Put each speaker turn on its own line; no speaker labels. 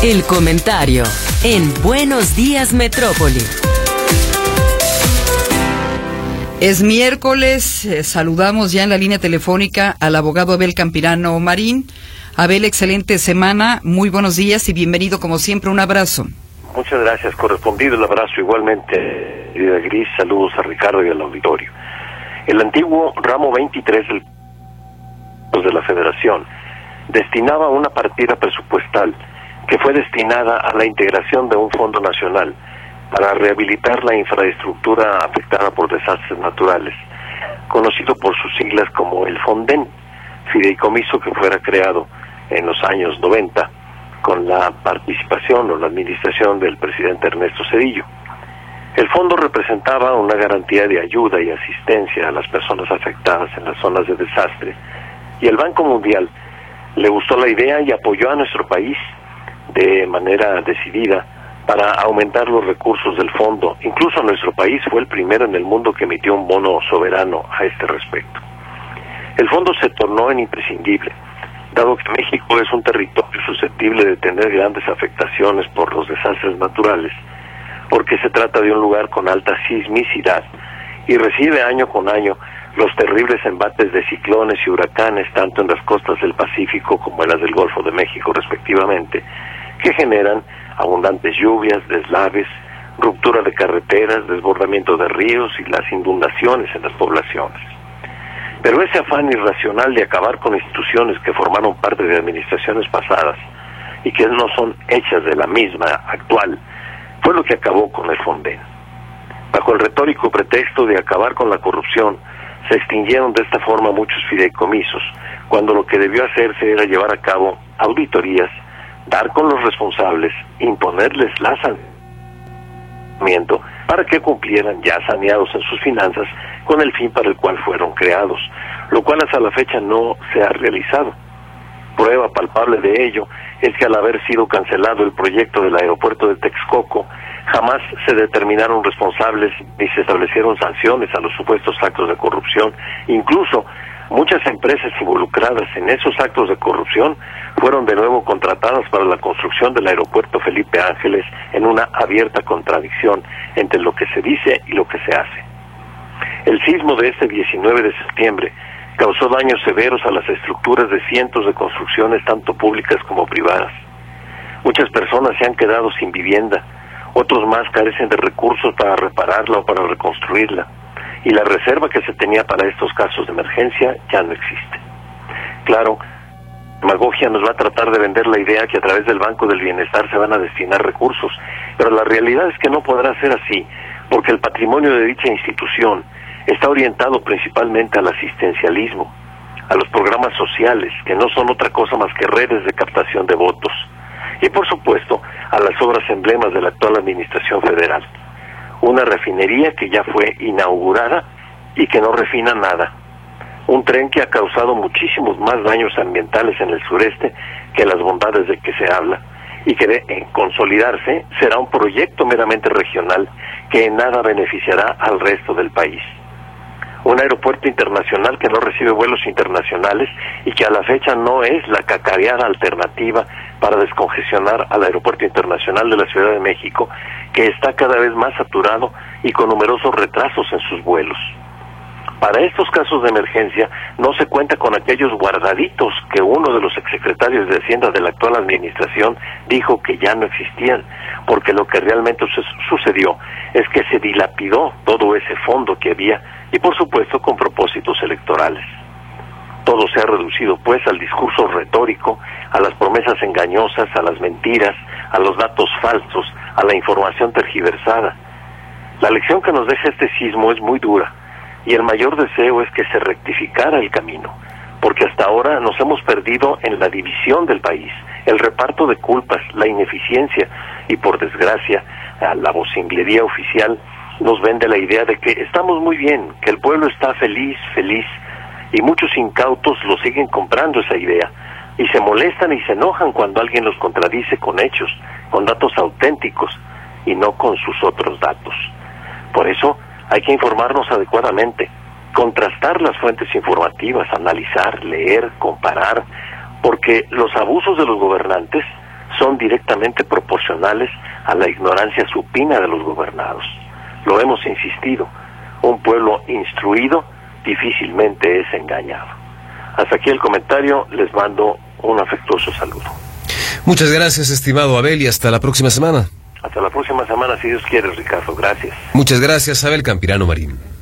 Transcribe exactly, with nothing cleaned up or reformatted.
El comentario en Buenos Días Metrópoli.
Es miércoles, eh, saludamos ya en la línea telefónica al abogado Abel Campirano Marín. Abel, excelente semana, muy buenos días y bienvenido como siempre, un abrazo.
Muchas gracias, correspondido el abrazo igualmente, querida Gris, saludos a Ricardo y al auditorio. El antiguo ramo veintitrés del de la Federación destinaba una partida presupuestal que fue destinada a la integración de un fondo nacional para rehabilitar la infraestructura afectada por desastres naturales, conocido por sus siglas como el Fonden, fideicomiso que fuera creado en los años noventa con la participación o la administración del presidente Ernesto Zedillo. El fondo representaba una garantía de ayuda y asistencia a las personas afectadas en las zonas de desastre, y el Banco Mundial le gustó la idea y apoyó a nuestro país de manera decidida para aumentar los recursos del fondo. Incluso nuestro país fue el primero en el mundo que emitió un bono soberano a este respecto. El fondo se tornó en imprescindible, dado que México es un territorio susceptible de tener grandes afectaciones por los desastres naturales, porque se trata de un lugar con alta sismicidad y recibe año con año los terribles embates de ciclones y huracanes, tanto en las costas del Pacífico como en las del Golfo de México, respectivamente, que generan abundantes lluvias, deslaves, ruptura de carreteras, desbordamiento de ríos y las inundaciones en las poblaciones. Pero ese afán irracional de acabar con instituciones que formaron parte de administraciones pasadas y que no son hechas de la misma actual, fue lo que acabó con el Fonden. Bajo el retórico pretexto de acabar con la corrupción, se extinguieron de esta forma muchos fideicomisos, cuando lo que debió hacerse era llevar a cabo auditorías, dar con los responsables, imponerles la sanción para que cumplieran ya saneados en sus finanzas con el fin para el cual fueron creados, lo cual hasta la fecha no se ha realizado. Prueba palpable de ello es que al haber sido cancelado el proyecto del aeropuerto de Texcoco, jamás se determinaron responsables ni se establecieron sanciones a los supuestos actos de corrupción. Incluso muchas empresas involucradas en esos actos de corrupción fueron de nuevo contratadas para la construcción del aeropuerto Felipe Ángeles, en una abierta contradicción entre lo que se dice y lo que se hace. El sismo de este diecinueve de septiembre causó daños severos a las estructuras de cientos de construcciones, tanto públicas como privadas. Muchas personas se han quedado sin vivienda, otros más carecen de recursos para repararla o para reconstruirla, y la reserva que se tenía para estos casos de emergencia ya no existe. Claro, la demagogia nos va a tratar de vender la idea que a través del Banco del Bienestar se van a destinar recursos, pero la realidad es que no podrá ser así, porque el patrimonio de dicha institución está orientado principalmente al asistencialismo, a los programas sociales, que no son otra cosa más que redes de captación de votos, y por supuesto a las obras emblemas de la actual administración federal. Una refinería que ya fue inaugurada y que no refina nada. Un tren que ha causado muchísimos más daños ambientales en el sureste que las bondades de que se habla, y que de en consolidarse será un proyecto meramente regional que en nada beneficiará al resto del país. Un aeropuerto internacional que no recibe vuelos internacionales y que a la fecha no es la cacareada alternativa para descongestionar al aeropuerto internacional de la Ciudad de México, que está cada vez más saturado y con numerosos retrasos en sus vuelos. Para estos casos de emergencia no se cuenta con aquellos guardaditos que uno de los exsecretarios de Hacienda de la actual administración dijo que ya no existían, porque lo que realmente sucedió es que se dilapidó todo ese fondo que había, y por supuesto con propósitos electorales. Todo se ha reducido pues al discurso retórico, a las promesas engañosas, a las mentiras, a los datos falsos, a la información tergiversada. La lección que nos deja este sismo es muy dura, y el mayor deseo es que se rectificara el camino, porque hasta ahora nos hemos perdido en la división del país, el reparto de culpas, la ineficiencia, y por desgracia, la vocinglería oficial nos vende la idea de que estamos muy bien, que el pueblo está feliz, feliz, y muchos incautos lo siguen comprando esa idea, y se molestan y se enojan cuando alguien los contradice con hechos, con datos auténticos, y no con sus otros datos. Por eso hay que informarnos adecuadamente, contrastar las fuentes informativas, analizar, leer, comparar, porque los abusos de los gobernantes son directamente proporcionales a la ignorancia supina de los gobernados. Lo hemos insistido, un pueblo instruido difícilmente es engañado. Hasta aquí el comentario, les mando un afectuoso saludo.
Muchas gracias, estimado Abel, y hasta la próxima semana.
Hasta la próxima semana, si Dios quiere, Ricardo. Gracias.
Muchas gracias, Abel Campirano Marín.